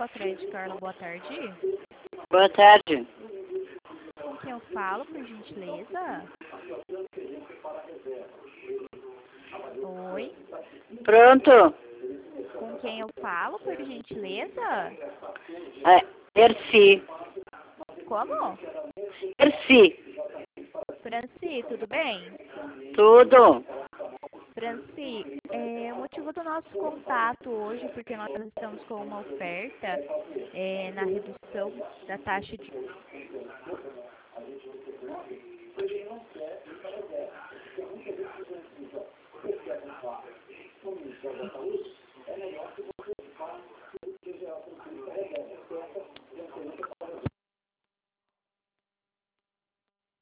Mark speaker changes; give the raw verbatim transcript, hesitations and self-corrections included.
Speaker 1: Copa Credit Carla, boa tarde.
Speaker 2: Boa tarde.
Speaker 1: Com quem eu falo, por gentileza? Oi?
Speaker 2: Pronto?
Speaker 1: Com quem eu falo, por gentileza?
Speaker 2: É, Erci.
Speaker 1: Como?
Speaker 2: Erci.
Speaker 1: Franci, tudo bem?
Speaker 2: Tudo.
Speaker 1: Franci, é, o motivo do nosso contato hoje, porque nós estamos com uma oferta é, na redução da taxa de